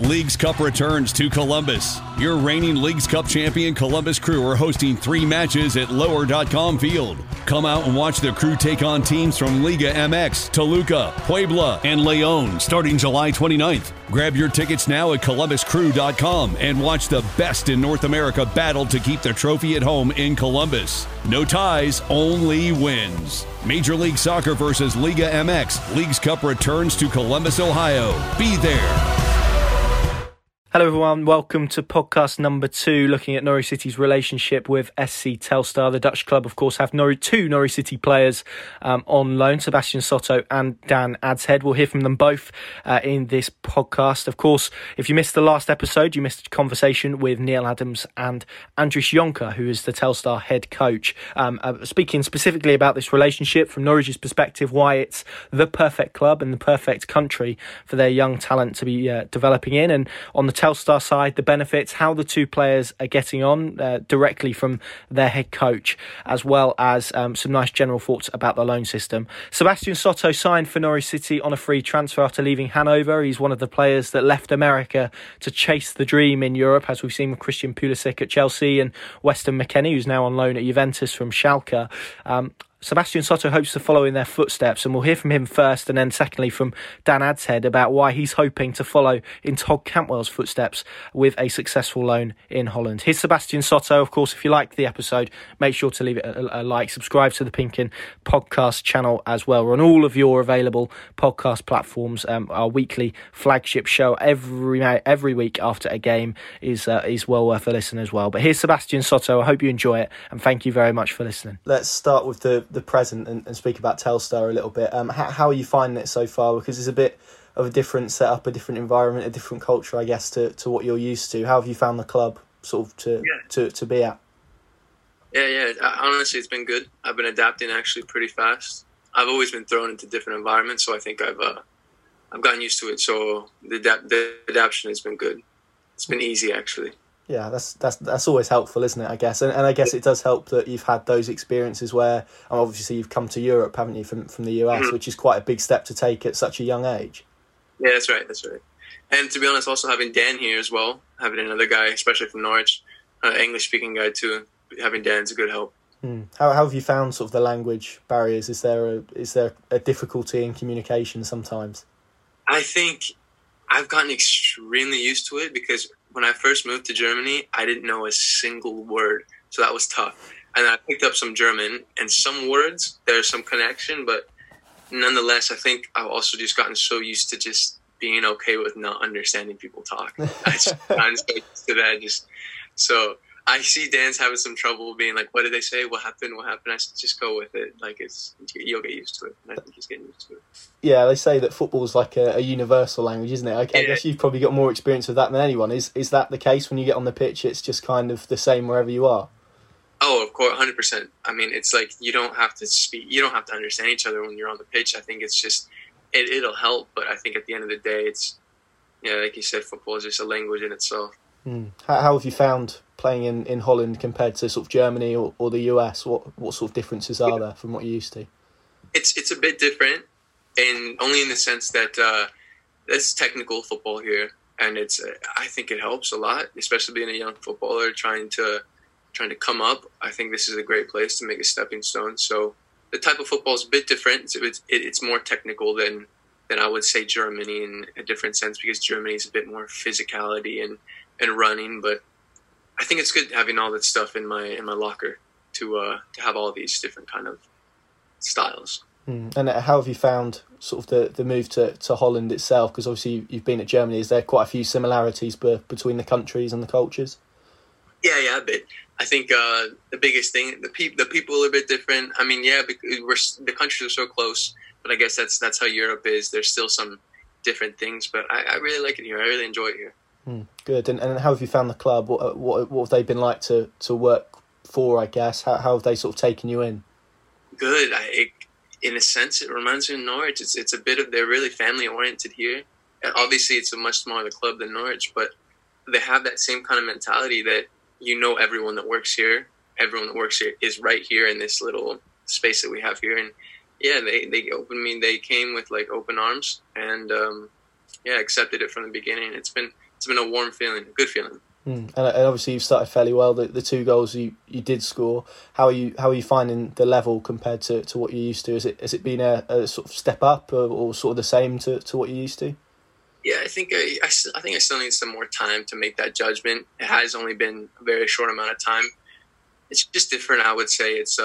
Leagues Cup returns to Columbus. Your reigning Leagues Cup champion Columbus Crew are hosting 3 matches at Lower.com Field. Come out and watch the Crew take on teams from Liga MX, Toluca, Puebla, and León starting July 29th. Grab your tickets now at ColumbusCrew.com and watch the best in North America battle to keep the trophy at home in Columbus. No ties, only wins. Major League Soccer versus Liga MX. Leagues Cup returns to Columbus, Ohio. Be there. Hello everyone, welcome to podcast number 2, looking at Norwich City's relationship with SC Telstar. The Dutch club, of course, have two Norwich City players on loan, Sebastian Soto and Dan Adshead. We'll hear from them both in this podcast. Of course, if you missed the last episode, you missed a conversation with Neil Adams and Andris Jonker, who is the Telstar head coach, speaking specifically about this relationship from Norwich's perspective, why it's the perfect club and the perfect country for their young talent to be developing in, and on the Telstar side, the benefits, how the two players are getting on directly from their head coach, as well as some nice general thoughts about the loan system. Sebastian Soto signed for Norwich City on a free transfer after leaving Hanover. He's one of the players that left America to chase the dream in Europe, as we've seen with Christian Pulisic at Chelsea and Weston McKennie, who's now on loan at Juventus from Schalke. Sebastian Soto hopes to follow in their footsteps, and we'll hear from him first and then secondly from Dan Adshead about why he's hoping to follow in Todd Cantwell's footsteps with a successful loan in Holland. Here's Sebastian Soto. Of course, if you liked the episode, make sure to leave it a like, subscribe to the Pinkin podcast channel as well. We're on all of your available podcast platforms. Our weekly flagship show every week after a game is well worth a listen as well. But here's Sebastian Soto. I hope you enjoy it, and thank you very much for listening. Let's start with the present and speak about Telstar a little bit. How are you finding it so far? Because it's a bit of a different setup, a different environment, a different culture, I guess, to what you're used to. How have you found the club sort of to be at? Yeah. Honestly, it's been good. I've been adapting actually pretty fast. I've always been thrown into different environments, so I think I've gotten used to it. So the adaptation has been good. It's been easy actually. Yeah, that's always helpful, isn't it, I guess? And I guess it does help that you've had those experiences where, obviously, you've come to Europe, haven't you, from the US, which is quite a big step to take at such a young age. Yeah, that's right. And to be honest, also having Dan here as well, having another guy, especially from Norwich, English-speaking guy too, having Dan's a good help. How have you found sort of the language barriers? Is there a difficulty in communication sometimes? I think I've gotten extremely used to it because when I first moved to Germany, I didn't know a single word, so that was tough. And I picked up some German, and some words, there's some connection, but nonetheless, I think I've also just gotten so used to just being okay with not understanding people talk. I'm so used to that. So I see Dan's having some trouble being like, what did they say? What happened? I said, just go with it. Like, you'll get used to it. And I think he's getting used to it. Yeah, they say that football's like a universal language, isn't it? I guess you've probably got more experience with that than anyone. Is that the case when you get on the pitch? It's just kind of the same wherever you are? Oh, of course, 100%. I mean, it's like you don't have to speak. You don't have to understand each other when you're on the pitch. I think it's just, it'll help. But I think at the end of the day, it's, like you said, football is just a language in itself. How have you found playing in Holland compared to sort of Germany or the US? What sort of differences are there from what you're used to? It's a bit different, and only in the sense that it's technical football here, and I think it helps a lot, especially being a young footballer trying to come up. I think this is a great place to make a stepping stone. So the type of football is a bit different. It's more technical than I would say Germany in a different sense, because Germany is a bit more physicality and running, but I think it's good having all that stuff in my locker to have all these different kind of styles. And how have you found sort of the move to Holland itself? Because obviously you've been at Germany. Is there quite a few similarities between the countries and the cultures? Yeah, a bit. I think the biggest thing, the people are a bit different. I mean, because the countries are so close, but I guess that's how Europe is. There's still some different things, but I really like it here. I really enjoy it here. Good. And how have you found the club? What have they been like to work for, I guess? How have they sort of taken you in? Good. In a sense, it reminds me of Norwich. It's a bit of, they're really family-oriented here. And obviously, it's a much smaller club than Norwich, but they have that same kind of mentality that everyone that works here. Everyone that works here is right here in this little space that we have here. And yeah, they came with like open arms and accepted it from the beginning. It's it's been a warm feeling, a good feeling. And obviously you've started fairly well. The 2 goals you did score. How are you finding the level compared to what you're used to? Has it been a sort of step up or sort of the same to what you're used to? Yeah, I think I still need some more time to make that judgment. It has only been a very short amount of time. It's just different. I would say it's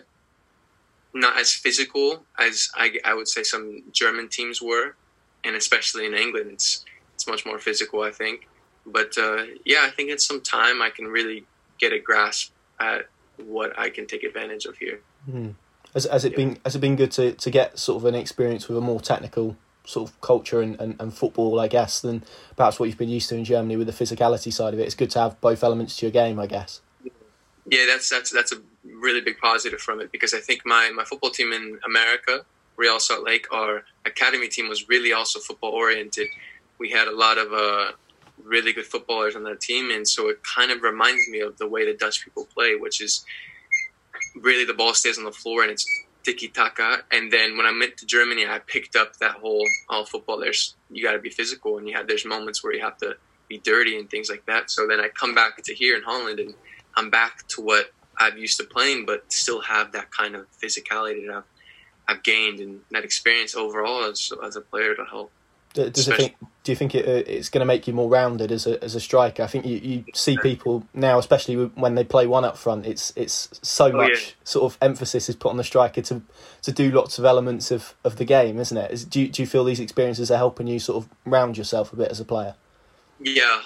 not as physical as I would say some German teams were, and especially in England, it's much more physical, I think. But yeah, I think in some time I can really get a grasp at what I can take advantage of here. Has it been good to get sort of an experience with a more technical sort of culture and football, I guess, than perhaps what you've been used to in Germany with the physicality side of it? It's good to have both elements to your game, I guess. Yeah, that's a really big positive from it, because I think my football team in America, Real Salt Lake, our academy team was really also football oriented. We had a lot of really good footballers on that team, and so it kind of reminds me of the way the Dutch people play, which is really the ball stays on the floor and it's tiki-taka. And then when I went to Germany, I picked up that whole football. You got to be physical, and there's moments where you have to be dirty and things like that. So then I come back to here in Holland, and I'm back to what I've used to playing, but still have that kind of physicality that I've gained and that experience overall as a player to help. Do you think it's going to make you more rounded as a striker? I think you see people now, especially when they play one up front, it's so much sort of emphasis is put on the striker to do lots of elements of the game, isn't it? Do you feel these experiences are helping you sort of round yourself a bit as a player? Yeah,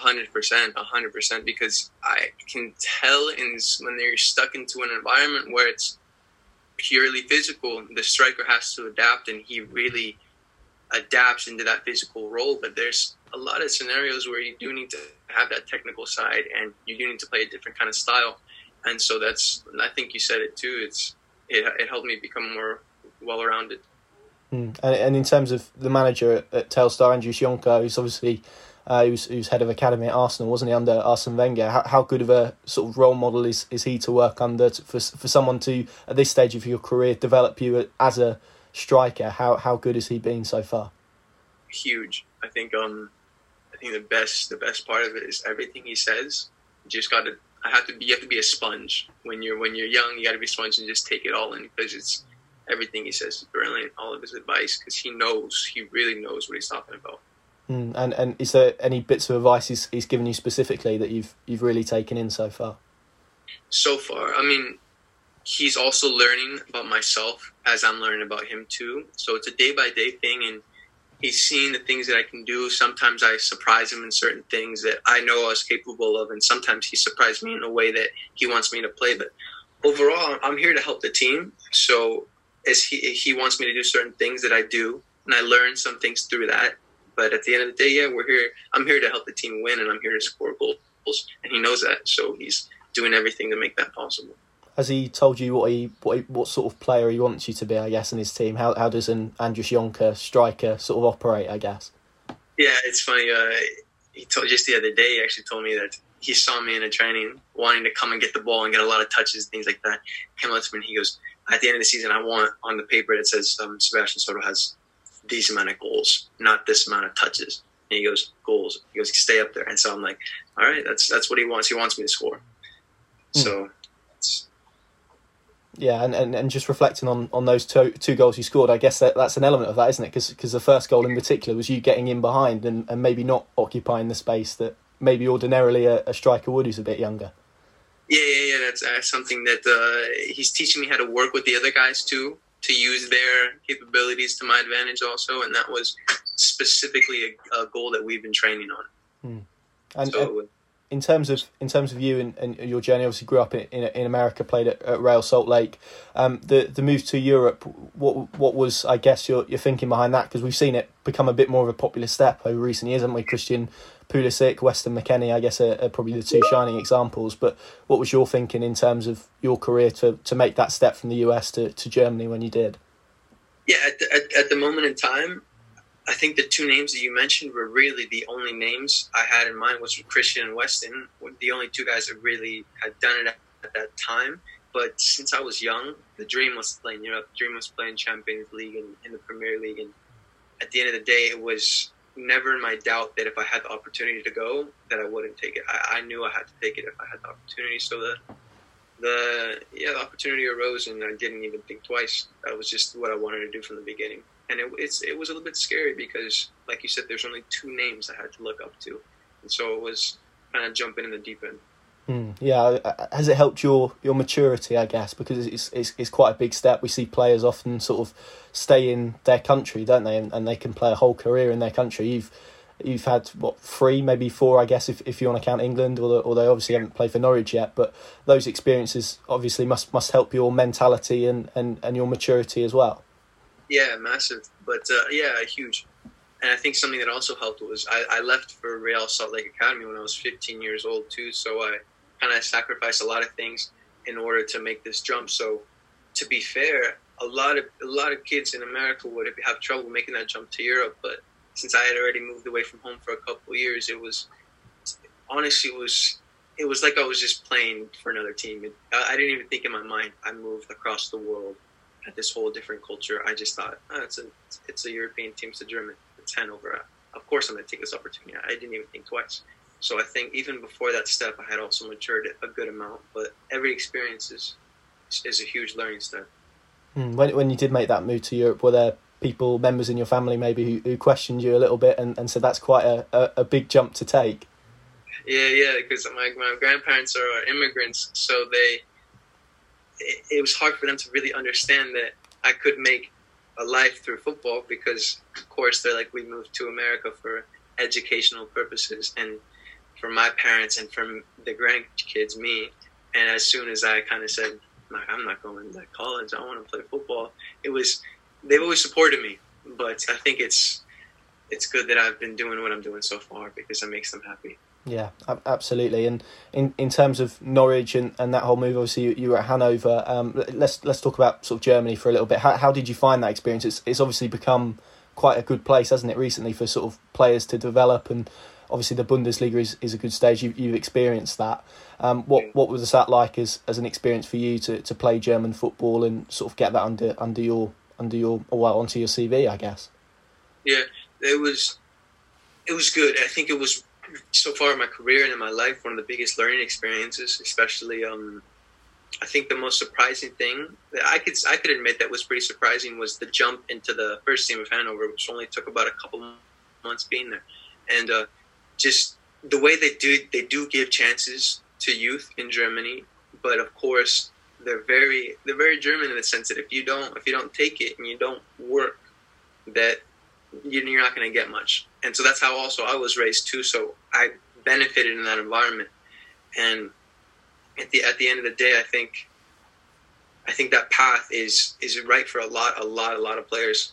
100%, because I can tell when you're stuck into an environment where it's purely physical, the striker has to adapt, and he really adapts into that physical role. But there's a lot of scenarios where you do need to have that technical side, and you do need to play a different kind of style. And so I think you said it too, it helped me become more well-rounded. And in terms of the manager at Telstar, Andries Jonker, who's obviously who's head of academy at Arsenal, wasn't he, under Arsene Wenger? How good of a sort of role model is he to work under for someone to, at this stage of your career, develop you as a striker? How good has he been so far? Huge. I think the best part of it is everything he says. You just you have to be a sponge. When you're young, you got to be a sponge and just take it all in, because everything he says is brilliant. All of his advice, because he really knows what he's talking about. And is there any bits of advice he's given you specifically that you've really taken in so far? So far, I mean, he's also learning about myself as I'm learning about him too. So it's a day-by-day thing, and he's seeing the things that I can do. Sometimes I surprise him in certain things that I know I was capable of, and sometimes he surprised me in a way that he wants me to play. But overall, I'm here to help the team. So as he wants me to do certain things that I do, and I learn some things through that. But at the end of the day, yeah, we're here. I'm here to help the team win, and I'm here to score goals. And he knows that, so he's doing everything to make that possible. Has he told you what sort of player he wants you to be, I guess, in his team? How does an Andries Jonker striker sort of operate, I guess? Yeah, it's funny. Just the other day, he actually told me that he saw me in a training wanting to come and get the ball and get a lot of touches, things like that. Came up to me and he goes, at the end of the season, I want on the paper that says Sebastian Soto has these amount of goals, not this amount of touches. And he goes, goals. He goes, stay up there. And so I'm like, all right, that's what he wants. He wants me to score. So yeah, and just reflecting on those two goals you scored, I guess that's an element of that, isn't it? Because the first goal in particular was you getting in behind and maybe not occupying the space that maybe ordinarily a striker would who's a bit younger. Yeah. That's something that he's teaching me how to work with the other guys too, to use their capabilities to my advantage also, and that was specifically a goal that we've been training on. And in terms of you and your journey, obviously grew up in America, played at Real Salt Lake. The move to Europe, what was, I guess, your thinking behind that? Because we've seen it become a bit more of a popular step over recent years, haven't we? Christian Pulisic, Weston McKennie, I guess, are probably the two shining examples. But what was your thinking in terms of your career to make that step from the US to Germany when you did? Yeah, at the moment in time, I think the two names that you mentioned were really the only names I had in mind, was Christian and Weston, the only two guys that really had done it at that time. But since I was young, the dream was to play in Europe. The dream was playing Champions League and in the Premier League. And at the end of the day, it was never in my doubt that if I had the opportunity to go, that I wouldn't take it. I knew I had to take it if I had the opportunity. So the opportunity arose, and I didn't even think twice. That was just what I wanted to do from the beginning. And it was a little bit scary because, like you said, there's only 2 names I had to look up to, and so it was kind of jumping in the deep end. Yeah, has it helped your maturity, I guess, because it's quite a big step. We see players often sort of stay in their country, don't they, and they can play a whole career in their country. You've had 3, maybe 4, I guess, if you want to count England, or they obviously haven't played for Norwich yet. But those experiences obviously must help your mentality and your maturity as well. Yeah, massive, but huge. And I think something that also helped was I left for Real Salt Lake Academy when I was 15 years old too. So I kind of sacrificed a lot of things in order to make this jump. So to be fair, a lot of kids in America would have trouble making that jump to Europe. But since I had already moved away from home for a couple of years, it was like I was just playing for another team. I didn't even think in my mind. I moved across the world at this whole different culture. I just thought, it's a European team, it's a German, it's Hanover. Of course I'm going to take this opportunity. I didn't even think twice. So I think even before that step, I had also matured a good amount. But every experience is a huge learning step. When you did make that move to Europe, were there members in your family maybe who questioned you a little bit and said that's quite a big jump to take? Yeah, because my grandparents are immigrants, so it was hard for them to really understand that I could make a life through football because, of course, they're like, we moved to America for educational purposes, and for my parents and for the grandkids, me. And as soon as I kind of said, I'm not going to college, I want to play football, they've always supported me. But I think it's good that I've been doing what I'm doing so far because it makes them happy. Yeah, absolutely. And in terms of Norwich and that whole move, obviously you were at Hanover. Let's talk about sort of Germany for a little bit. How did you find that experience? It's obviously become quite a good place, hasn't it, recently for sort of players to develop, and obviously the Bundesliga is a good stage. You've experienced that. What was that like as an experience for you to play German football and sort of get that onto your CV, I guess? Yeah, it was good. I think it was, so far in my career and in my life, one of the biggest learning experiences, especially I think the most surprising thing that I could admit that was pretty surprising was the jump into the first team of Hanover, which only took about a couple months being there. And just the way they do give chances to youth in Germany, but of course they're very German in the sense that if you don't take it and you don't work, that you're not going to get much. And so that's how also I was raised too. So I benefited in that environment. And at the end of the day, I think that path is right for a lot of players.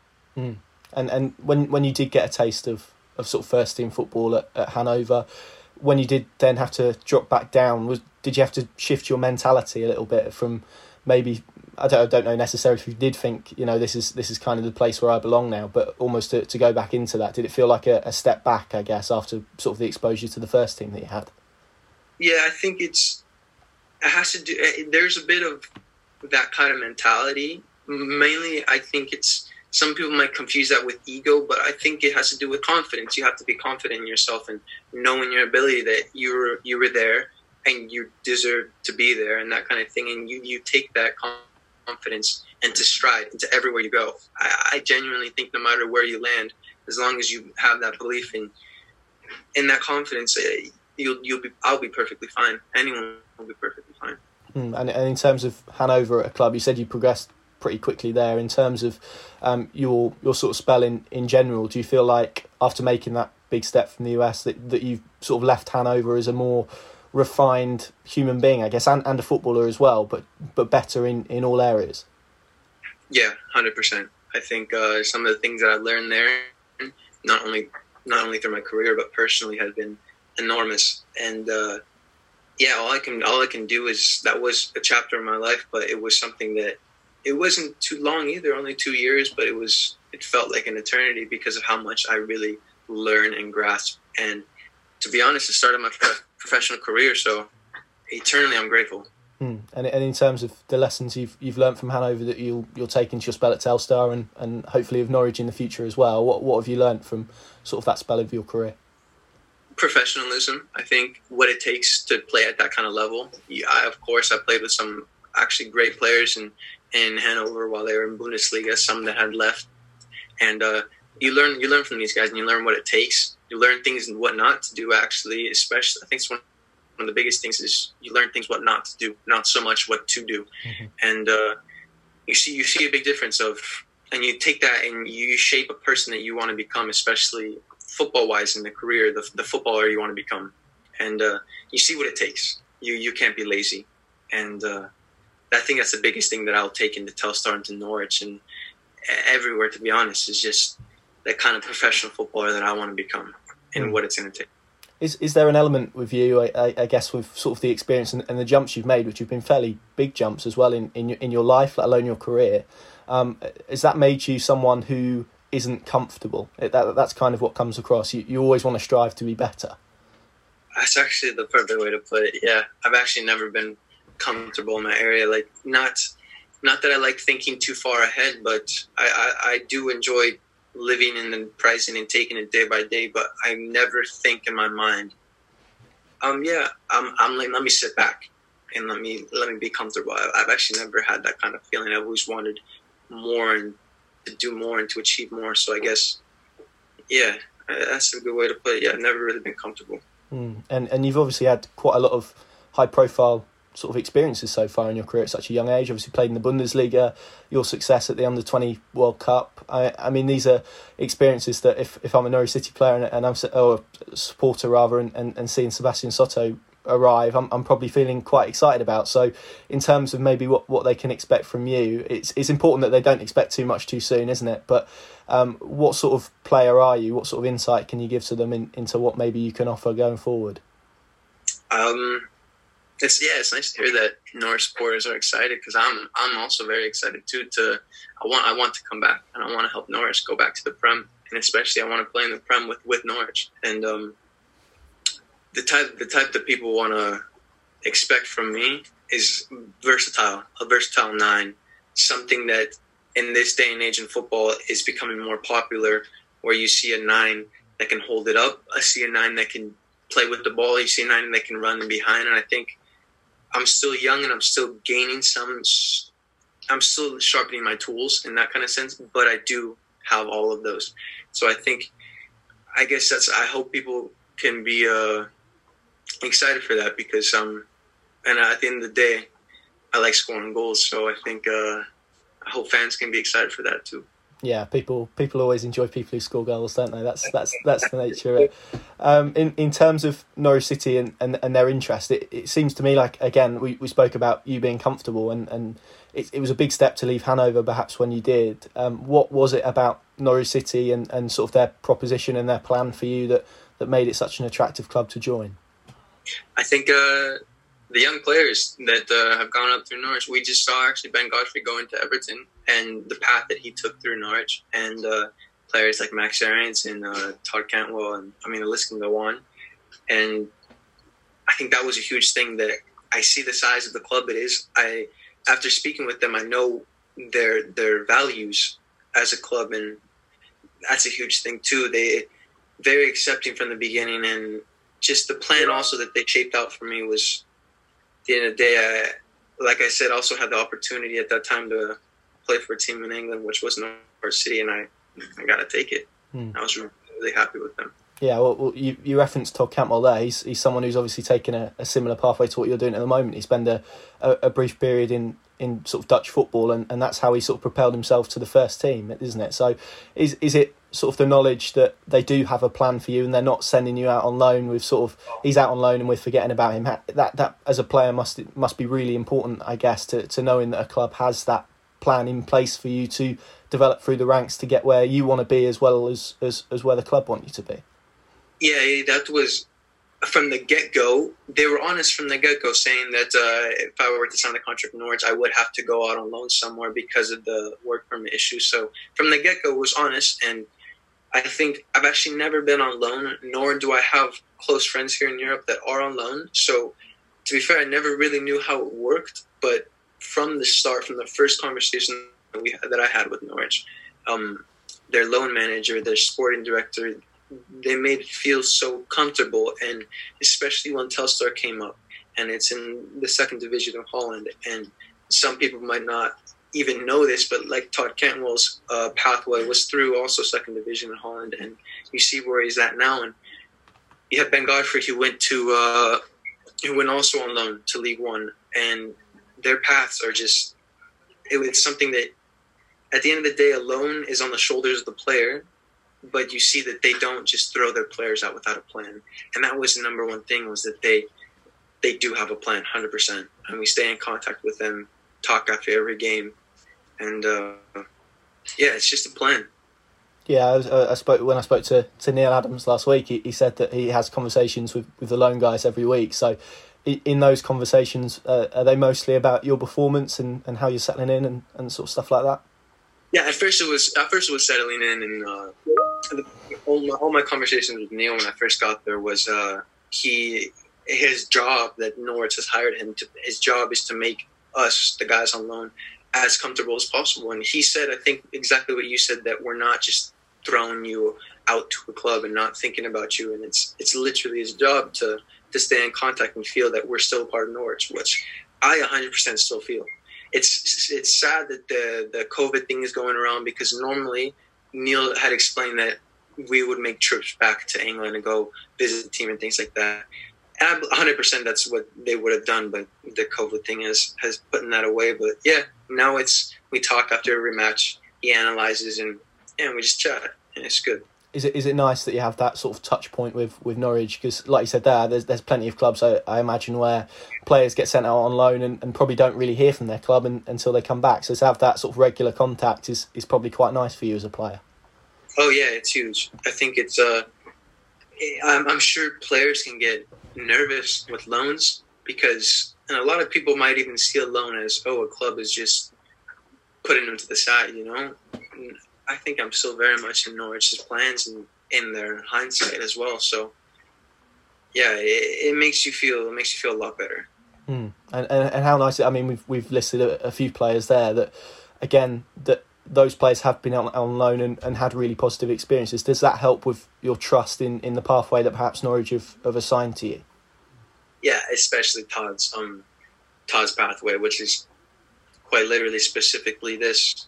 And when you did get a taste of sort of first team football at Hanover, when you did then have to drop back down, did you have to shift your mentality a little bit from maybe, I don't know necessarily if you did think, this is kind of the place where I belong now, but almost to go back into that, did it feel like a step back, I guess, after sort of the exposure to the first team that you had? Yeah, I think it has to do, there's a bit of that kind of mentality. Mainly, I think some people might confuse that with ego, but I think it has to do with confidence. You have to be confident in yourself and knowing your ability that you were there and you deserve to be there and that kind of thing. And you take that confidence into stride into everywhere you go. I genuinely think no matter where you land, as long as you have that belief in that confidence, I'll be perfectly fine. Anyone will be perfectly fine. And in terms of Hanover at a club, you said you progressed pretty quickly there. In terms of your sort of spell in general, do you feel like after making that big step from the US that you've sort of left Hanover as a more refined human being, I guess, and a footballer as well, but better in all areas? Yeah, 100%. I think some of the things that I've learned there, not only through my career but personally, has been enormous. And all I can do is, that was a chapter in my life, but it was something that it wasn't too long either, only 2 years, but it felt like an eternity because of how much I really learned and grasped. And to be honest, it started my professional career, so eternally I'm grateful. And in terms of the lessons you've learned from Hanover that you'll take into your spell at Telstar and hopefully of Norwich in the future as well, what have you learned from sort of that spell of your career? Professionalism. I think what it takes to play at that kind of level. I played with some actually great players in Hanover while they were in Bundesliga, some that had left. And you learn from these guys, and you learn what it takes. You learn things and what not to do, actually, especially. I think it's one of the biggest things is you learn things what not to do, not so much what to do. Mm-hmm. And you see a big difference and you take that and you shape a person that you want to become, especially football-wise in the career, the footballer you want to become. And you see what it takes. You can't be lazy. And I think that's the biggest thing that I'll take into Telstar and to Norwich and everywhere, to be honest, is just that kind of professional footballer that I want to become and what it's going to take. Is there an element with you, I guess, with sort of the experience and the jumps you've made, which have been fairly big jumps as well in your life, let alone your career, has that made you someone who isn't comfortable? That's kind of what comes across. You always want to strive to be better. That's actually the perfect way to put it. Yeah, I've actually never been comfortable in my area. Like not that I like thinking too far ahead, but I do enjoy living in the present and taking it day by day. But I never think in my mind, I'm like, let me sit back and let me be comfortable. I've actually never had that kind of feeling. I've always wanted more and to do more and to achieve more. So I guess, yeah, that's a good way to put it. Yeah, I've never really been comfortable. And you've obviously had quite a lot of high profile sort of experiences so far in your career at such a young age. Obviously played in the Bundesliga, your success at the Under-20 World Cup. I mean, these are experiences that if I'm a Norwich City player and I'm a supporter rather and seeing Sebastian Soto arrive, I'm probably feeling quite excited about. So in terms of maybe what they can expect from you, it's important that they don't expect too much too soon, isn't it? But what sort of player are you? What sort of insight can you give to them into what maybe you can offer going forward? It's nice to hear that Norwich supporters are excited, because I'm also very excited too. I want to come back, and I want to help Norwich go back to the Prem, and especially I want to play in the Prem with Norwich. And the type that people want to expect from me is a versatile nine, something that in this day and age in football is becoming more popular, where you see a nine that can hold it up, I see a nine that can play with the ball, you see a nine that can run in behind, and I think I'm still young and I'm still gaining I'm still sharpening my tools in that kind of sense, but I do have all of those. So I guess I hope people can be excited for that, because and at the end of the day, I like scoring goals. So I think I hope fans can be excited for that too. Yeah, people always enjoy people who score goals, don't they? That's the nature of it. In terms of Norwich City and their interest, it seems to me like, again, we spoke about you being comfortable, and it was a big step to leave Hanover perhaps when you did. What was it about Norwich City and sort of their proposition and their plan for you that made it such an attractive club to join? I think the young players that have gone up through Norwich, we just saw actually Ben Godfrey going to Everton and the path that he took through Norwich, and players like Max Aarons and Todd Cantwell, and I mean the list can go on. And I think that was a huge thing, that I see the size of the club it is. After speaking with them, I know their values as a club, and that's a huge thing too. They very accepting from the beginning, and just the plan also that they shaped out for me was, at the end of the day, like I said, also had the opportunity at that time to play for a team in England, which was Norwich City, and I got to take it. I was really happy with them. Yeah, well you referenced Todd Cantwell there. He's someone who's obviously taken a similar pathway to what you're doing at the moment. He spent a brief period in sort of Dutch football, and that's how he sort of propelled himself to the first team, isn't it? So is it sort of the knowledge that they do have a plan for you and they're not sending you out on loan with sort of, he's out on loan and we're forgetting about him, that as a player must be really important, I guess, to knowing that a club has that plan in place for you to develop through the ranks to get where you want to be, as well as where the club want you to be? Yeah, that was from the get-go. They were honest from the get-go, saying that if I were to sign the contract with Norwich, I would have to go out on loan somewhere because of the work permit issue. So from the get-go, it was honest, and I think I've actually never been on loan, nor do I have close friends here in Europe that are on loan. So to be fair, I never really knew how it worked, but from the start, from the first conversation that I had with Norwich, their loan manager, their sporting director, they made it feel so comfortable, and especially when Telstar came up, and it's in the second division of Holland, and some people might not even know this, but like Todd Cantwell's pathway was through also second division in Holland, and you see where he's at now. And you have Ben Godfrey, who went also on loan to League One, and their paths are just, it's something that at the end of the day, a loan is on the shoulders of the player, but you see that they don't just throw their players out without a plan. And that was the number one thing, was that they do have a plan, 100%. And we stay in contact with them, talk after every game. And, it's just a plan. Yeah, when I spoke to Neil Adams last week, he said that he has conversations with the loan guys every week. So in those conversations, are they mostly about your performance and how you're settling in and sort of stuff like that? Yeah, at first it was settling in, and all my conversations with Neil when I first got there was his job that Norwich has hired him to. His job is to make us, the guys on loan, as comfortable as possible. And he said, I think exactly what you said, that we're not just throwing you out to a club and not thinking about you. And it's literally his job to stay in contact and feel that we're still a part of Norwich, which I 100% still feel. It's sad that the COVID thing is going around, because normally Neil had explained that we would make trips back to England and go visit the team and things like that. And 100% that's what they would have done, but the COVID thing has put that away. But yeah, now we talk after every match. He analyzes and we just chat, and it's good. Is it nice that you have that sort of touch point with Norwich? Because like you said there's plenty of clubs, I imagine, where players get sent out on loan and probably don't really hear from their club until they come back. So to have that sort of regular contact is probably quite nice for you as a player. Oh yeah, it's huge. I think it's I'm sure players can get nervous with loans, because, and a lot of people might even see a loan as, a club is just putting them to the side, you know. And I think I'm still very much in Norwich's plans and in their hindsight as well. So yeah, it makes you feel a lot better. And how nice! I mean, we've listed a few players there that, again, that those players have been on loan and had really positive experiences. Does that help with your trust in the pathway that perhaps Norwich have assigned to you? Yeah, especially Todd's pathway, which is quite literally specifically this,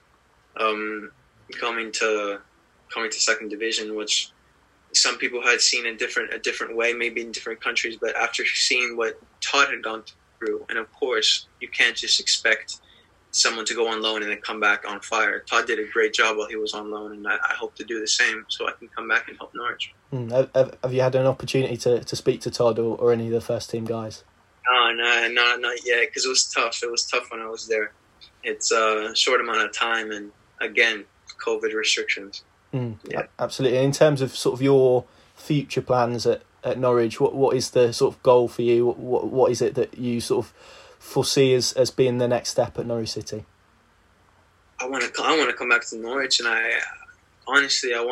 coming to second division, which some people had seen a different way, maybe in different countries. But after seeing what Todd had gone through, and of course you can't just expect someone to go on loan and then come back on fire. Todd did a great job while he was on loan, and I hope to do the same so I can come back and help Norwich. Have you had an opportunity to speak to Todd or any of the first team guys? No, not yet, because it was tough. It was tough when I was there. It's a short amount of time, and again, COVID restrictions. Yeah, absolutely. In terms of sort of your future plans at Norwich, what is the sort of goal for you? What is it that you sort of foresee as being the next step at Norwich City? I want to come back to Norwich, and I want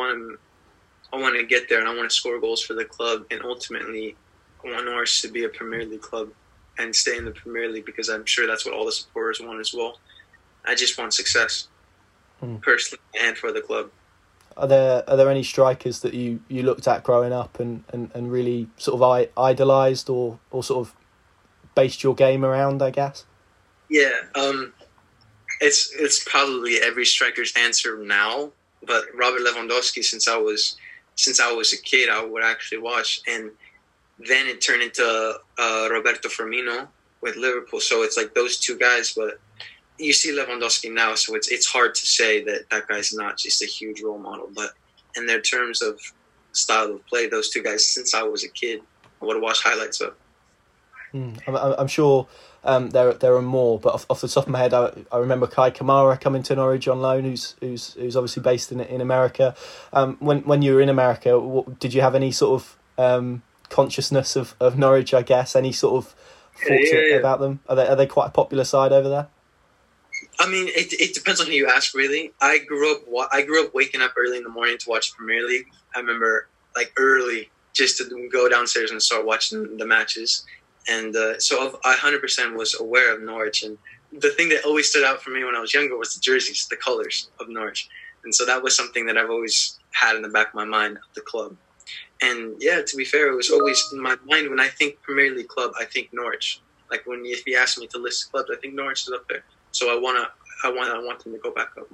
to get there, and I want to score goals for the club, and ultimately I want Norwich to be a Premier League club and stay in the Premier League, because I'm sure that's what all the supporters want as well. I just want success, personally and for the club. Are there any strikers that you looked at growing up and really sort of idolised or sort of based your game around, I guess? Yeah, it's probably every striker's answer now, but Robert Lewandowski, since I was a kid, I would actually watch, and then it turned into Roberto Firmino with Liverpool. So it's like those two guys, but you see Lewandowski now, so it's hard to say that guy's not just a huge role model. But in their terms of style of play, those two guys, since I was a kid, I would watch highlights of. I'm sure there are more, but off the top of my head, I remember Kai Kamara coming to Norwich on loan, who's obviously based in America. When you were in America, did you have any sort of consciousness of Norwich? I guess any sort of thoughts about them? Are they quite a popular side over there? I mean, it depends on who you ask, really. I grew up waking up early in the morning to watch Premier League. I remember early just to go downstairs and start watching the matches. And so I 100% was aware of Norwich. And the thing that always stood out for me when I was younger was the jerseys, the colors of Norwich. And so that was something that I've always had in the back of my mind of the club. And yeah, to be fair, it was always in my mind when I think Premier League club, I think Norwich. Like if you ask me to list clubs, I think Norwich is up there. So I want them to go back up.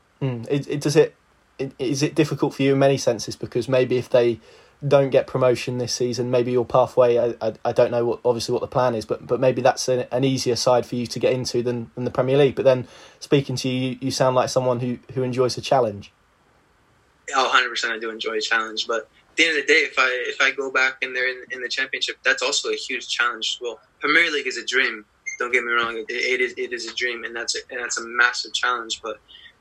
Is it difficult for you in many senses? Because maybe if they don't get promotion this season, maybe your pathway, I don't know what the plan is, but maybe that's an easier side for you to get into than the Premier League. But then speaking to you, you sound like someone who enjoys a challenge. Oh, 100% I do enjoy a challenge, but at the end of the day, if I go back and they're in the Championship, that's also a huge challenge as well. Premier League is a dream. Don't get me wrong; it is a dream, and that's a massive challenge. But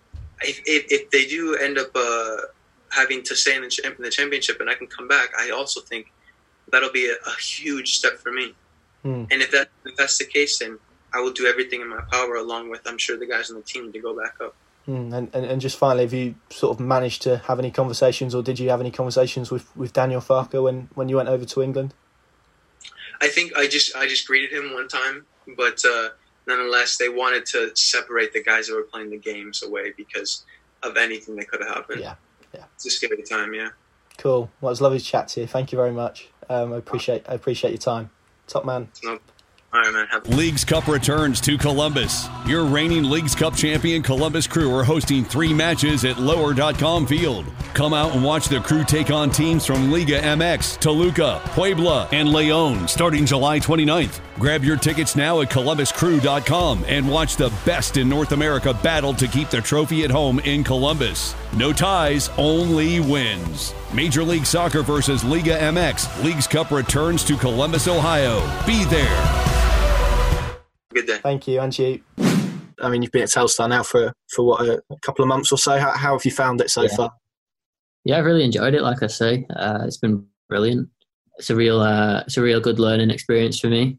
if they do end up having to stay in the Championship and I can come back, I also think that'll be a huge step for me. And if that's the case, then I will do everything in my power, along with I'm sure the guys on the team, to go back up. And just finally, have you sort of managed to have any conversations, or did you have any conversations with Daniel Farke when you went over to England? I think I just greeted him one time, but nonetheless, they wanted to separate the guys that were playing the games away because of anything that could have happened. Yeah. Just give it time, yeah. Cool. Well, it was lovely to chat to you. Thank you very much. I appreciate your time. Top man. All right, man. Leagues Cup returns to Columbus. Your reigning Leagues Cup champion Columbus Crew are hosting 3 matches at Lower.com Field. Come out and watch the Crew take on teams from Liga MX, Toluca, Puebla, and Leon starting July 29th. Grab your tickets now at ColumbusCrew.com and watch the best in North America battle to keep the trophy at home in Columbus. No ties, only wins. Major League Soccer versus Liga MX. Leagues Cup returns to Columbus, Ohio. Be there. Good day. Thank you, and you. I mean, you've been at Telstar now for what, a couple of months or so. How have you found it so far? Yeah, I've really enjoyed it. Like I say, it's been brilliant. It's a real good learning experience for me,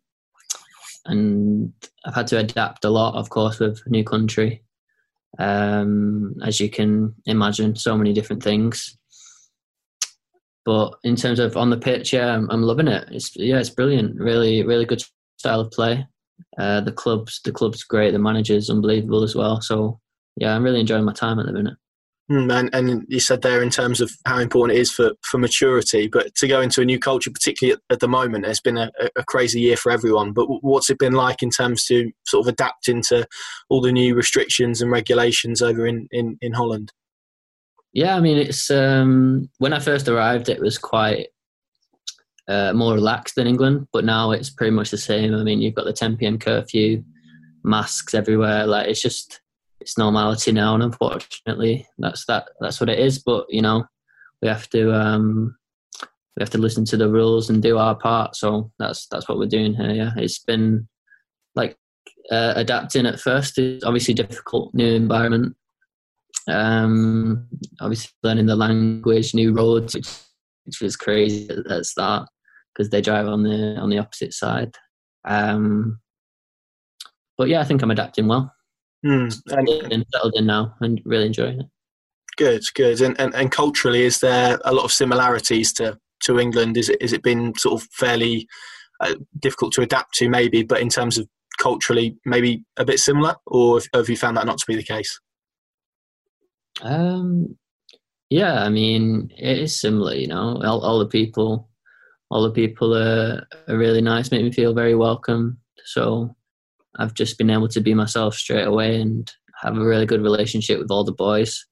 and I've had to adapt a lot, of course, with a new country. As you can imagine, so many different things. But in terms of on the pitch, I'm loving it. It's brilliant. Really, really good style of play. The club's great. The manager's unbelievable as well. So yeah, I'm really enjoying my time at the minute. And you said there in terms of how important it is for maturity, but to go into a new culture, particularly at the moment, it's been a crazy year for everyone. But what's it been like in terms to sort of adapting to all the new restrictions and regulations over in Holland? Yeah, I mean, it's when I first arrived, it was quite more relaxed than England, but now it's pretty much the same. I mean, you've got the 10 p.m. curfew, masks everywhere. Like it's normality now, and unfortunately, that's what it is. But you know, we have to listen to the rules and do our part. So that's what we're doing here. Yeah, it's been like adapting at first. It's obviously difficult, new environment. Obviously learning the language, new roads, which was crazy at the start because they drive on the opposite side. But yeah, I think I'm adapting well. And settled in now and really enjoying it. Good. And culturally, is there a lot of similarities to England? Is it been sort of fairly difficult to adapt to maybe, but in terms of culturally maybe a bit similar, or have you found that not to be the case? Yeah, I mean, it is similar, you know. All the people are really nice, make me feel very welcome. So I've just been able to be myself straight away and have a really good relationship with all the boys.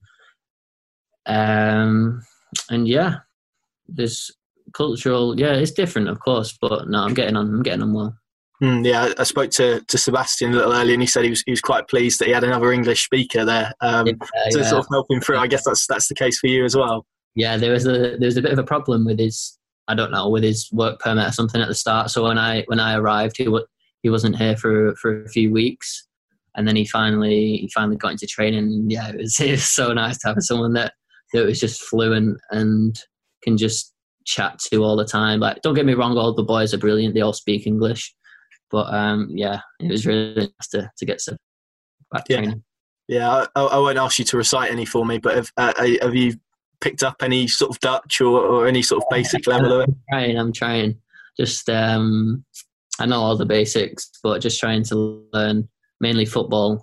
And yeah, there's cultural, it's different, of course, but no, I'm getting on well. Yeah, I spoke to Sebastian a little earlier, and he said he was quite pleased that he had another English speaker there to sort of help him through. I guess that's the case for you as well. Yeah, there was a bit of a problem with his work permit or something at the start. So when I arrived, he wasn't here for a few weeks, and then he finally got into training. And yeah, it was so nice to have someone that was just fluent and can just chat to all the time. Like, don't get me wrong, all the boys are brilliant; they all speak English. But yeah, it was really nice to get some back training. Yeah, I won't ask you to recite any for me, but have you picked up any sort of Dutch or any sort of basic level of it? I'm trying. Just I know all the basics, but just trying to learn mainly football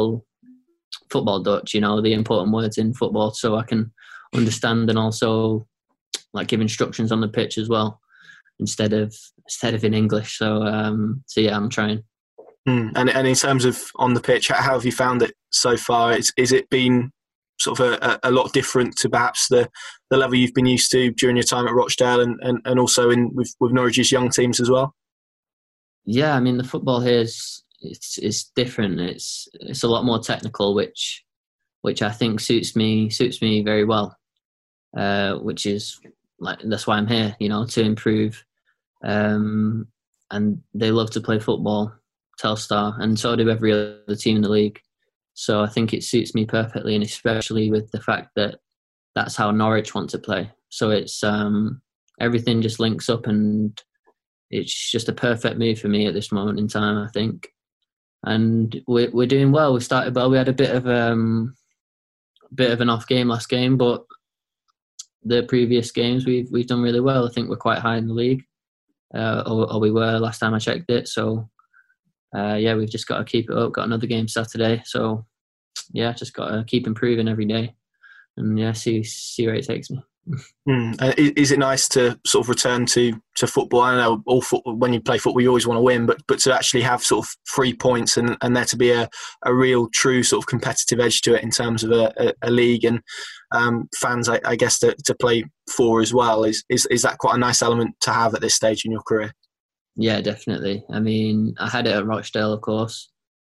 Dutch, the important words in football, so I can understand, and also like give instructions on the pitch as well instead of in English. So yeah, I'm trying. And in terms of on the pitch, how have you found it so far? Is it been sort of a lot different to perhaps the level you've been used to during your time at Rochdale and also with Norwich's young teams as well? Yeah, I mean, the football here is different. It's a lot more technical, which I think suits me very well. Which is like, that's why I'm here, to improve. And they love to play football, Telstar, and so do every other team in the league. So I think it suits me perfectly, and especially with the fact that that's how Norwich want to play. So it's everything just links up, and it's just a perfect move for me at this moment in time, I think. And we're doing well. We started well. We had a bit of an off game last game, but the previous games we've done really well. I think we're quite high in the league, or we were last time I checked it. So yeah, we've just got to keep it up. Got another game Saturday, so yeah, just got to keep improving every day, and yeah, see where it takes me. Is it nice to sort of return to football? I know when you play football, you always want to win, but to actually have sort of 3 points and there to be a real, true sort of competitive edge to it in terms of a league and fans, I guess, to play for as well. Is that quite a nice element to have at this stage in your career? Yeah, definitely. I mean, I had it at Rochdale, of course,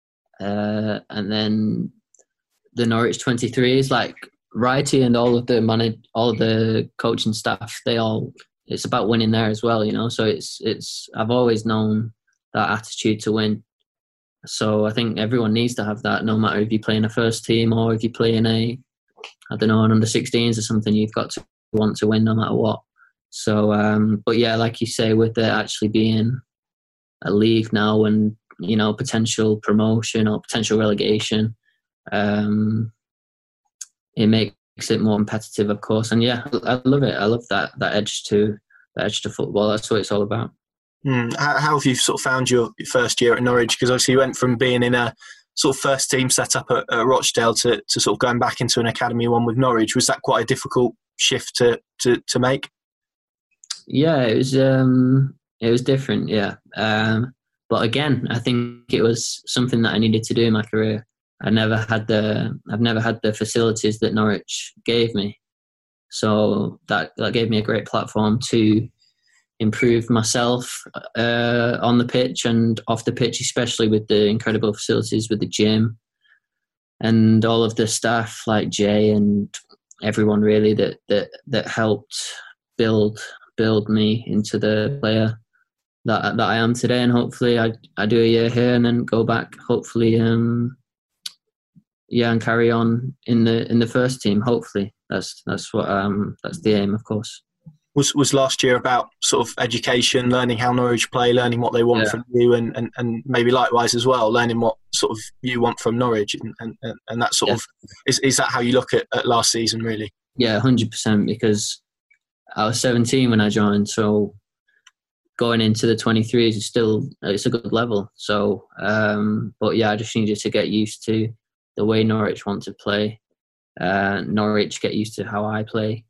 and then the Norwich 23s, like Righty and all of the coaching staff, it's about winning there as well, So it's I've always known that attitude to win. So I think everyone needs to have that, no matter if you play in a first team or if you play in an under 16s or something. You've got to want to win no matter what. So, but yeah, like you say, with there actually being a league now and potential promotion or potential relegation, it makes it more competitive, of course. And yeah, I love it. I love that edge to football. That's what it's all about. How have you sort of found your first year at Norwich? Because obviously you went from being in a sort of first team set up at Rochdale to sort of going back into an academy one with Norwich. Was that quite a difficult shift to make? Yeah, it was different. Yeah, but again, I think it was something that I needed to do in my career. I've never had the facilities that Norwich gave me, so that gave me a great platform to improve myself on the pitch and off the pitch, especially with the incredible facilities with the gym and all of the staff like Jay and everyone really that helped build me into the player that I am today. And hopefully I do a year here and then go back, hopefully, and carry on in the first team. Hopefully, that's the aim, of course. Was last year about sort of education, learning how Norwich play, learning what they want from you, and maybe likewise as well, learning what sort of you want from Norwich, and that sort of is that how you look at last season, really? Yeah, 100%. Because I was 17 when I joined, so going into the 23s is it's a good level. So, but yeah, I just needed to get used to the way Norwich want to play. Norwich get used to how I play.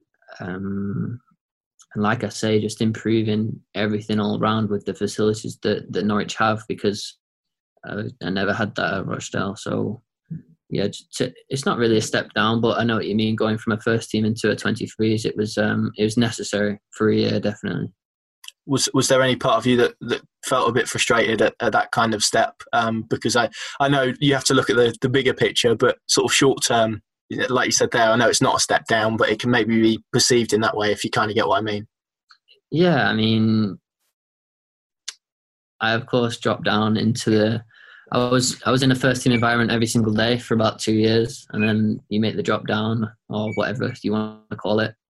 And like I say, just improving everything all around with the facilities that Norwich have, because I never had that at Rochdale. So yeah, it's not really a step down, but I know what you mean. Going from a first team into a 23s, it was necessary for a year, definitely. Was there any part of you that felt a bit frustrated at that kind of step? Because I know you have to look at the bigger picture, but sort of short term, like you said there, I know it's not a step down, but it can maybe be perceived in that way, if you kind of get what I mean. Yeah, I mean, I of course dropped down into I was in a first team environment every single day for about 2 years, and then you make the drop down or whatever you want to call it.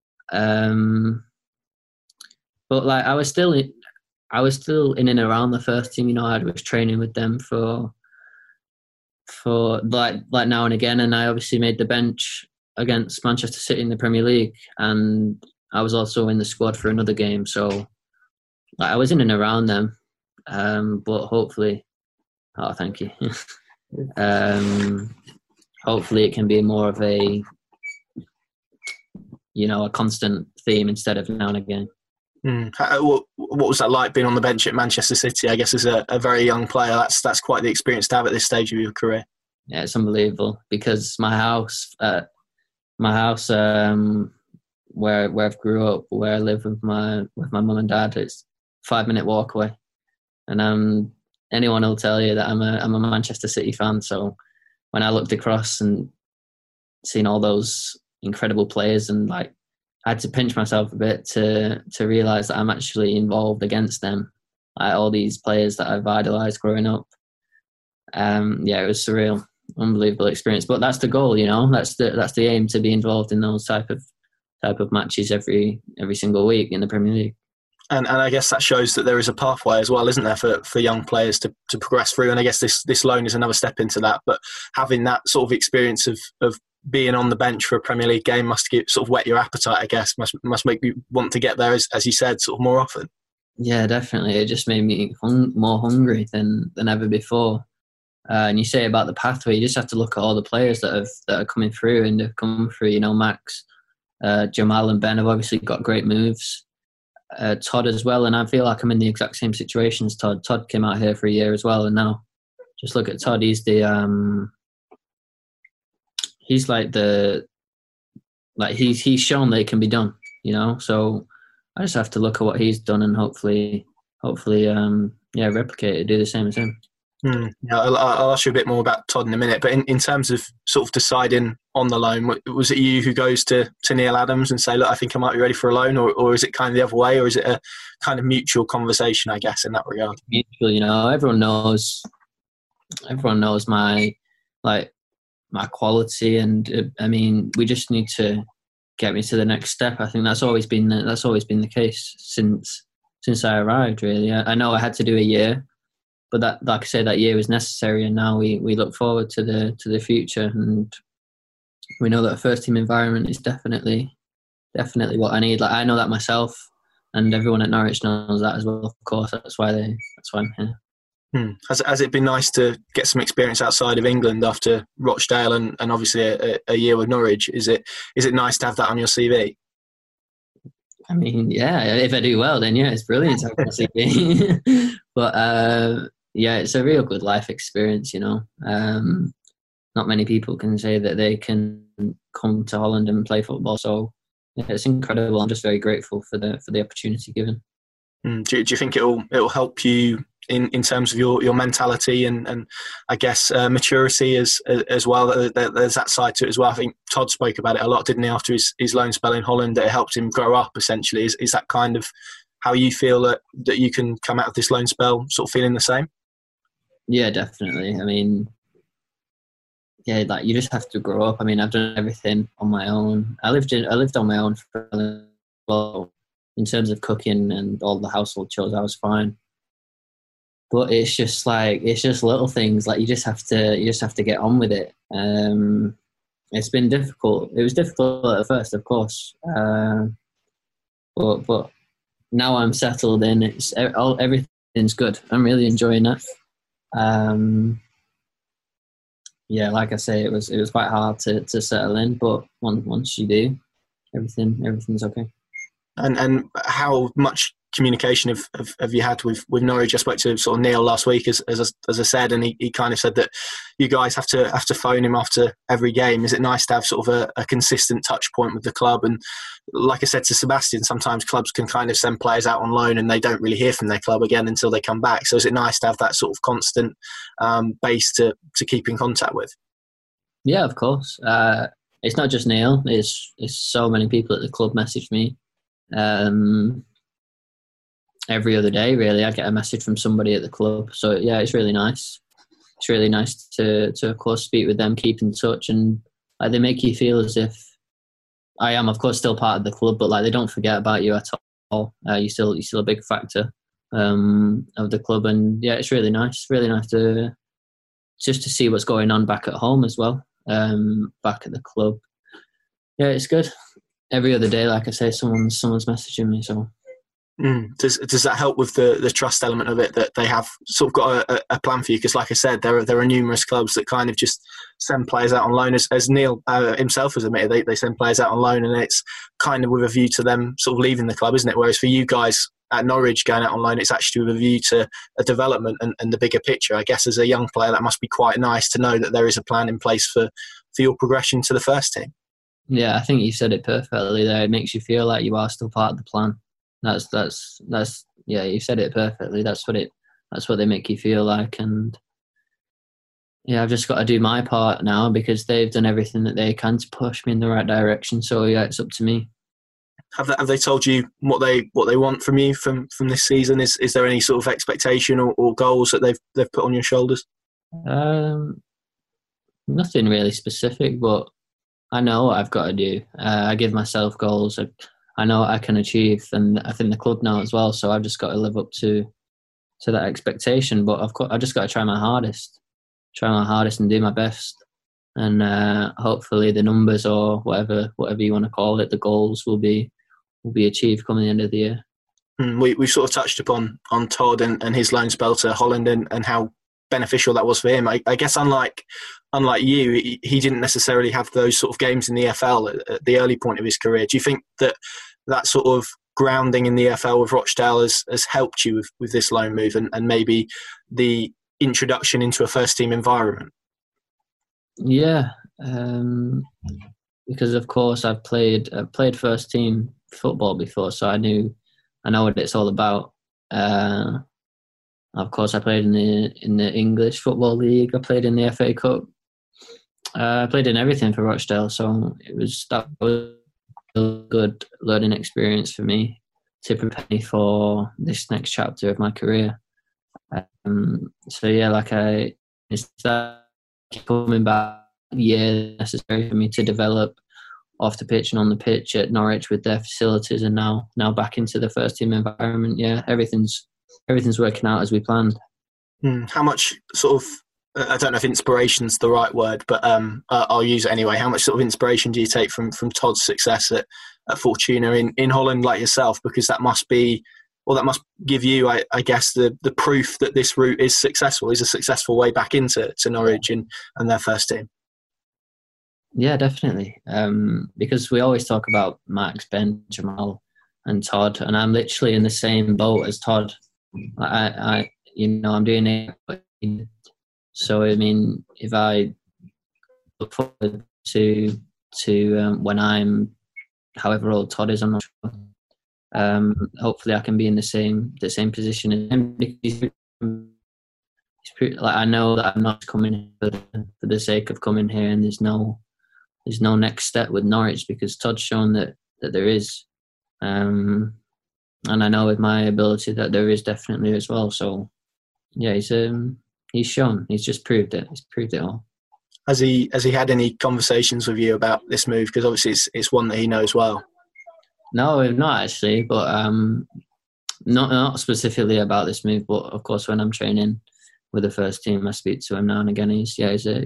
But like I was still in and around the first team. I was training with them for like now and again, and I obviously made the bench against Manchester City in the Premier League, and I was also in the squad for another game. So like I was in and around them But hopefully, thank you. Hopefully it can be more of a constant theme instead of now and again. What was that like being on the bench at Manchester City? I guess as a very young player, that's quite the experience to have at this stage of your career. Yeah, it's unbelievable because my house, where I've grew up, where I live with my mum and dad, it's 5-minute walk away, and anyone will tell you that I'm a Manchester City fan. So when I looked across and seen all those incredible players, and I had to pinch myself a bit to realise that I'm actually involved against them, all these players that I've idolised growing up. It was surreal, unbelievable experience. But that's the goal, That's the aim, to be involved in those type of matches every single week in the Premier League. And I guess that shows that there is a pathway as well, isn't there, for young players to progress through. And I guess this loan is another step into that. But having that sort of experience of being on the bench for a Premier League game must sort of whet your appetite, I guess, must make you want to get there, as you said, sort of more often. Yeah, definitely. It just made me more hungry than ever before. And you say about the pathway, you just have to look at all the players that are coming through and have come through. Max, Jamal and Ben have obviously got great moves. Todd as well, and I feel like I'm in the exact same situation as Todd. Todd came out here for a year as well, and now just look at Todd. He's he's shown that it can be done, So I just have to look at what he's done and hopefully, replicate it, do the same as him. Yeah, I'll ask you a bit more about Todd in a minute, but in terms of sort of deciding on the loan, was it you who goes to Neil Adams and say, look, I think I might be ready for a loan, or is it kind of the other way, or is it a kind of mutual conversation, I guess, in that regard? Mutual, everyone knows my quality, and I mean, we just need to get me to the next step. I think that's always been the case since I arrived, really. I know I had to do a year, but that, like I say, that year was necessary, and now we look forward to the future, and we know that a first team environment is definitely what I need. I know that myself, and everyone at Norwich knows that as well. Of course, that's why I'm here. Has it been nice to get some experience outside of England after Rochdale and obviously a year with Norwich? Is it nice to have that on your CV? I mean, yeah, if I do well, then yeah, it's brilliant to have on my CV. But it's a real good life experience, Not many people can say that they can come to Holland and play football. So yeah, it's incredible. I'm just very grateful for the opportunity given. Do you think it'll help you in terms of your mentality and I guess maturity as well? There's that side to it as well. I think Todd spoke about it a lot, didn't he, after his loan spell in Holland, that it helped him grow up essentially. Is that kind of how you feel that you can come out of this loan spell sort of feeling the same? Yeah, definitely. I mean, yeah, you just have to grow up. I mean, I've done everything on my own. I lived on my own for a little while. In terms of cooking and all the household chores, I was fine. But it's just little things. You just have to get on with it. It's been difficult. It was difficult at first, of course. But now I'm settled in. Everything's good. I'm really enjoying it. Like I say, it was quite hard to settle in, but once you do, everything's okay. And how much communication have you had with Norwich? I spoke to sort of Neil last week, as I said, and he kind of said that you guys have to phone him after every game. Is it nice to have sort of a consistent touch point with the club? And like I said to Sebastian, sometimes clubs can kind of send players out on loan and they don't really hear from their club again until they come back. So is it nice to have that sort of constant base to keep in contact with? Yeah, of course. It's not just Neil. It's so many people at the club message me. Every other day, really, I get a message from somebody at the club. So yeah, it's really nice. It's really nice to of course speak with them, keep in touch, and they make you feel as if I am, of course, still part of the club, but they don't forget about you at all. You're still a big factor of the club, and yeah, it's really nice. Really nice to see what's going on back at home as well, back at the club. Yeah, it's good. Every other day, like I say, someone's messaging me, so Does that help with the trust element of it, that they have sort of got a plan for you? Because like I said, there are numerous clubs that kind of just send players out on loan, as Neil himself has admitted. They send players out on loan, and it's kind of with a view to them sort of leaving the club, isn't it? Whereas for you guys at Norwich going out on loan, it's actually with a view to a development and the bigger picture. I guess as a young player, that must be quite nice to know that there is a plan in place for your progression to the first team. Yeah, I think you said it perfectly there. It makes you feel like you are still part of the plan. That's yeah, you said it perfectly. That's what they make you feel like. And yeah, I've just got to do my part now, because they've done everything that they can to push me in the right direction. So yeah, it's up to me. Have they told you what they want from you from this season? Is there any sort of expectation or goals that they've put on your shoulders? Nothing really specific, but I know what I've got to do. I give myself goals. I know what I can achieve, and I think the club know as well. So I've just got to live up to that expectation. But of course, I just got to try my hardest and do my best. And hopefully the numbers, or whatever you want to call it, the goals will be achieved coming the end of the year. We sort of touched upon Todd and his loan spell to Holland and how beneficial that was for him. I guess unlike you, he didn't necessarily have those sort of games in the EFL at the early point of his career. Do you think that sort of grounding in the EFL with Rochdale has helped you with this loan move and maybe the introduction into a first team environment? Yeah, because of course I've played first team football before, so I know what it's all about. Of course, I played in the English Football League. I played in the FA Cup. I played in everything for Rochdale, so that was a good learning experience for me to prepare me for this next chapter of my career. So yeah, it's that coming back year necessary for me to develop off the pitch and on the pitch at Norwich with their facilities, and now back into the first team environment. Yeah, everything's working out as we planned. How much sort of, I don't know if inspiration's the right word, but I'll use it anyway. How much sort of inspiration do you take from Todd's success at Fortuna in Holland, like yourself? Because that must give you, I guess, the proof that this route is a successful way back into Norwich and their first team. Yeah, definitely. Because we always talk about Max, Ben, Jamal, and Todd, and I'm literally in the same boat as Todd. I'm doing it. So I mean, if I look forward to when I'm however old Todd is, I'm not sure. Hopefully, I can be in the same position as him. I know that I'm not coming for the sake of coming here, and there's no next step with Norwich, because Todd's shown that there is, and I know with my ability that there is definitely as well. So yeah, he's shown, he's just proved it. He's proved it all. Has he had any conversations with you about this move? Because obviously it's one that he knows well. No, not actually, but not specifically about this move. But of course, when I'm training with the first team, I speak to him now and again. He's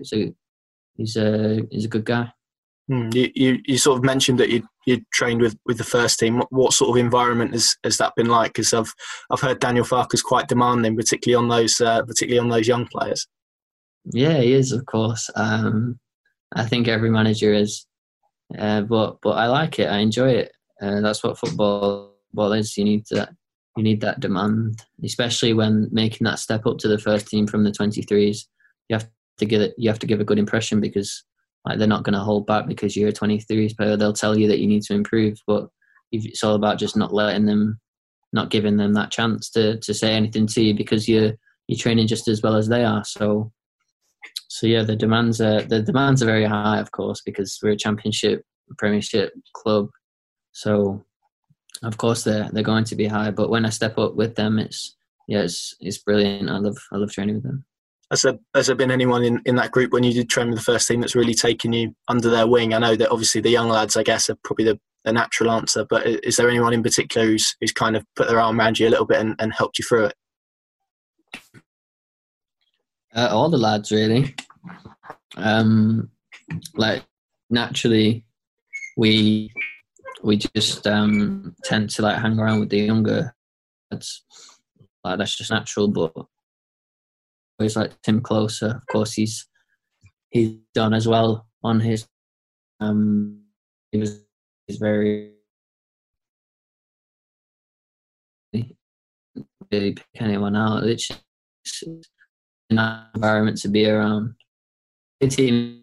a good guy. You sort of mentioned that you trained with the first team. What sort of environment has that been like? Because I've heard Daniel Farke's quite demanding, particularly on those young players. Yeah, he is, of course. I think every manager is, but I like it. I enjoy it. That's what football is. You need that demand, especially when making that step up to the first team from the 23s. You have to give a good impression, because they're not going to hold back because you're a 23s player. They'll tell you that you need to improve, but it's all about just not giving them that chance to say anything to you, because you're training just as well as they are. So yeah, the demands are very high, of course, because we're a Championship, Premiership club. So of course they're going to be high. But when I step up with them, it's brilliant. I love training with them. Has there been anyone in that group when you did train with the first team that's really taken you under their wing? I know that obviously the young lads, I guess, are probably the natural answer, but is there anyone in particular who's kind of put their arm around you a little bit and helped you through it? All the lads, really. Naturally, we just tend to hang around with the younger that's just natural. But always like Tim Closer. Of course, he's done as well on his. He's very really pick anyone out. It's just an environment to be around. The team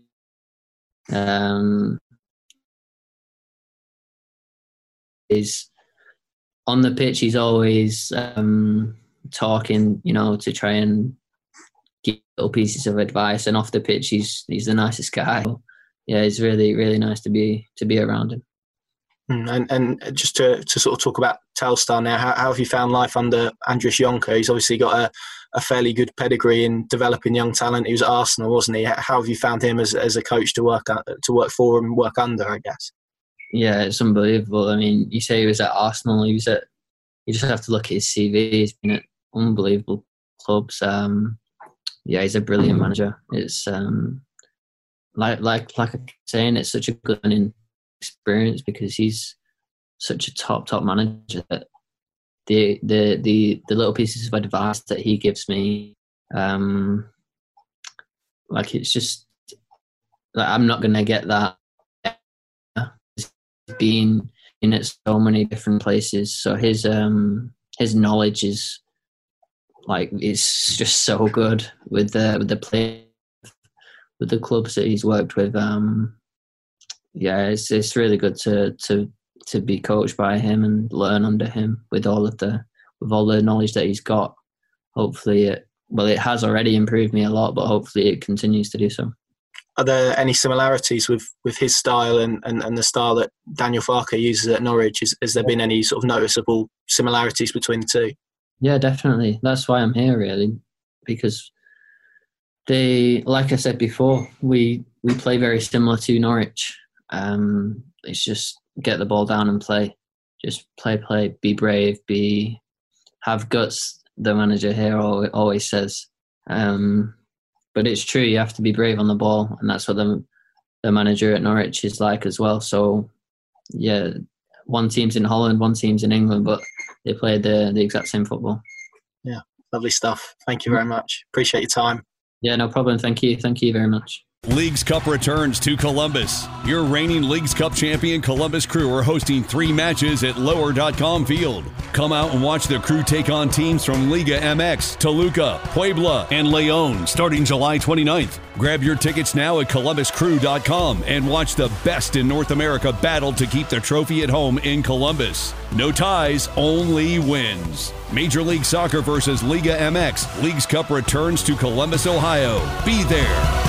is on the pitch. He's always talking, to try and give little pieces of advice. And off the pitch, he's the nicest guy. Yeah, it's really, really nice to be around him. And just to sort of talk about Telstar now, how have you found life under Andries Jonker? He's obviously got a fairly good pedigree in developing young talent. He was at Arsenal, wasn't he? How have you found him as a coach to work for and work under, I guess? Yeah, it's unbelievable. I mean, you say he was at Arsenal. You just have to look at his CV. He's been at unbelievable clubs. He's a brilliant manager. It's like I'm saying, it's such a good learning experience because he's such a top manager that the little pieces of advice that he gives me, it's just like I'm not gonna get that. Being in at so many different places, so his knowledge is it's just so good with the play, with the clubs that he's worked with. It's really good to be coached by him and learn under him with all the knowledge that he's got. Hopefully it has already improved me a lot, but hopefully it continues to do so. Are there any similarities with his style and the style that Daniel Farke uses at Norwich? Has there been any sort of noticeable similarities between the two? Yeah, definitely. That's why I'm here, really, because like I said before, we play very similar to Norwich. It's just get the ball down and play. Just play, be brave, have guts, the manager here always says. But it's true, you have to be brave on the ball, and that's what the manager at Norwich is like as well. So, yeah, one team's in Holland, one team's in England, but they play the exact same football. Yeah, lovely stuff. Thank you very much. Appreciate your time. Yeah, no problem. Thank you. Thank you very much. Leagues Cup returns to Columbus. Your reigning Leagues Cup champion Columbus Crew are hosting 3 matches at Lower.com Field. Come out and watch the Crew take on teams from Liga MX, Toluca, Puebla, and León starting July 29th. Grab your tickets now at ColumbusCrew.com and watch the best in North America battle to keep the trophy at home in Columbus. No ties, only wins. Major League Soccer versus Liga MX. Leagues Cup returns to Columbus, Ohio. Be there.